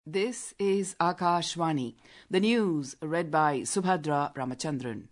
This is Akashvani. The news read by Subhadra Ramachandran.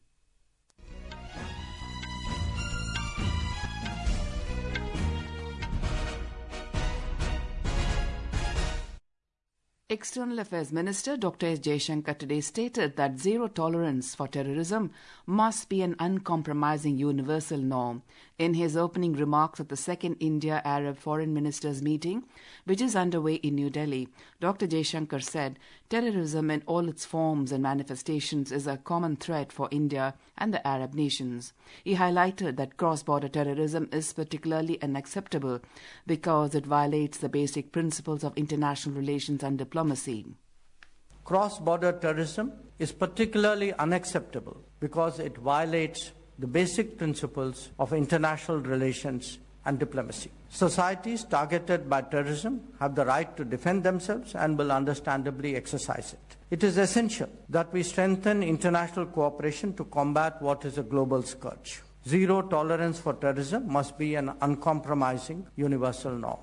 External Affairs Minister Dr. S. Jaishankar today stated that zero tolerance for terrorism must be an uncompromising universal norm. In his opening remarks at the second India-Arab Foreign Ministers meeting, which is underway in New Delhi, Dr. Jaishankar said terrorism in all its forms and manifestations is a common threat for India and the Arab nations. He highlighted that cross-border terrorism is particularly unacceptable because it violates the basic principles of international relations and diplomacy. Cross-border terrorism is particularly unacceptable because it violates the basic principles of international relations and diplomacy. Societies targeted by terrorism have the right to defend themselves and will understandably exercise it. It is essential that we strengthen international cooperation to combat what is a global scourge. Zero tolerance for terrorism must be an uncompromising universal norm.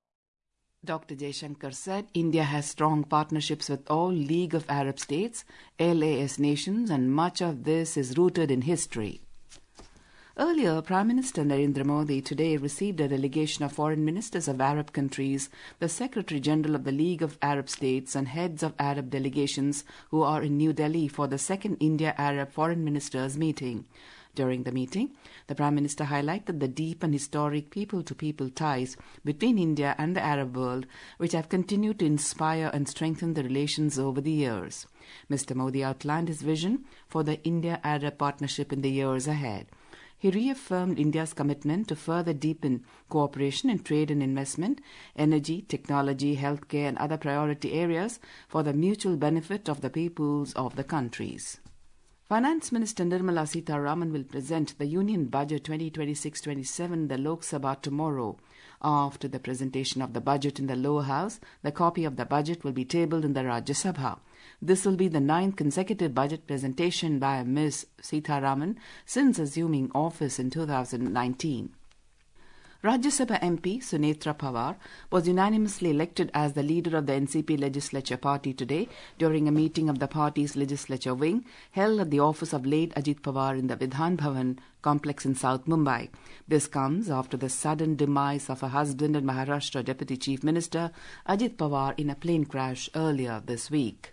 Dr. Jaishankar said India has strong partnerships with all League of Arab States, LAS nations, and much of this is rooted in history. Earlier, Prime Minister Narendra Modi today received a delegation of foreign ministers of Arab countries, the Secretary General of the League of Arab States, and heads of Arab delegations who are in New Delhi for the second India-Arab Foreign Ministers meeting. During the meeting, the Prime Minister highlighted the deep and historic people-to-people ties between India and the Arab world, which have continued to inspire and strengthen the relations over the years. Mr. Modi outlined his vision for the India-Arab partnership in the years ahead. He reaffirmed India's commitment to further deepen cooperation in trade and investment, energy, technology, healthcare, and other priority areas for the mutual benefit of the peoples of the countries. Finance Minister Nirmala Sitharaman will present the Union Budget 2026-27 in the Lok Sabha tomorrow. After the presentation of the budget in the lower house, the copy of the budget will be tabled in the Rajya Sabha. This will be the 9th consecutive budget presentation by Ms. Sitharaman since assuming office in 2019. Rajya Sabha MP Sunetra Pawar was unanimously elected as the leader of the NCP Legislature Party today during a meeting of the party's legislature wing held at the office of late Ajit Pawar in the Vidhan Bhavan complex in South Mumbai. This comes after the sudden demise of her husband and Maharashtra Deputy Chief Minister Ajit Pawar in a plane crash earlier this week.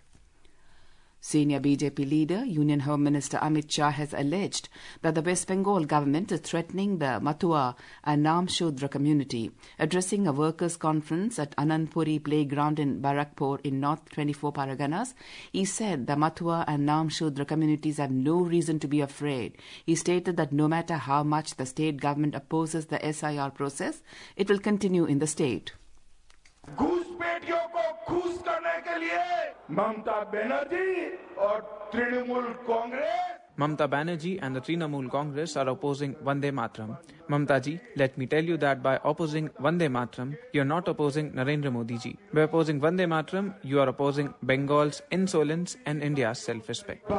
Senior BJP leader, Union Home Minister Amit Shah has alleged that the West Bengal government is threatening the Mathua and Namshudra community. Addressing a workers' conference at Anandpuri Playground in Barakpur in North 24 Paraganas, he said the Mathua and Namshudra communities have no reason to be afraid. He stated that no matter how much the state government opposes the SIR process, it will continue in the state. घुसपैठियों को खुश करने के लिए ममता Banerjee and the Trinamool Congress are opposing Vande Mataram. Mamta ji, let me tell you that by opposing Vande Mataram, you are not opposing Narendra Modi ji. By opposing Vande Mataram, you are opposing Bengal's insolence and India's self-respect.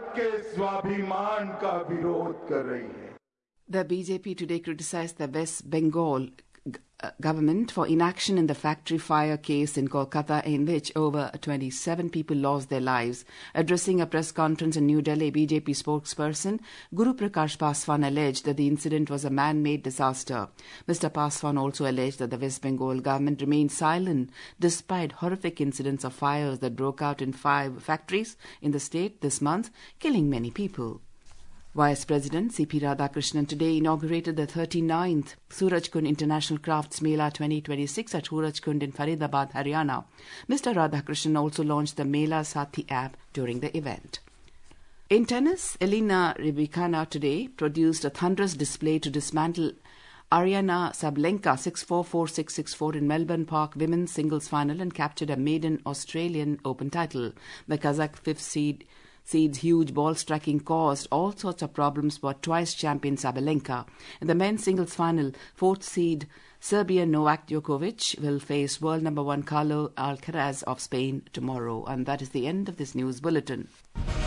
The BJP today criticized the West Bengal government for inaction in the factory fire case in Kolkata, in which over 27 people lost their lives. Addressing a press conference in New Delhi, BJP spokesperson Guru Prakash Paswan alleged that the incident was a man-made disaster. Mr. Paswan also alleged that the West Bengal government remained silent despite horrific incidents of fires that broke out in 5 factories in the state this month, killing many people. Vice President C.P. Radhakrishnan today inaugurated the 39th Surajkund International Crafts Mela 2026 at Surajkund in Faridabad, Haryana. Mr. Radhakrishnan also launched the Mela Sathi app during the event. In tennis, Elena Rybakina today produced a thunderous display to dismantle Aryna Sabalenka 6-4, 4-6, 6-4 in Melbourne Park women's singles final and captured a maiden Australian Open title. The Kazakh fifth seed's huge ball striking caused all sorts of problems for twice champion Sabalenka. In the men's singles final, 4th seed Serbian Novak Djokovic will face world number 1 Carlo Alcaraz of Spain tomorrow. And that is the end of this news bulletin.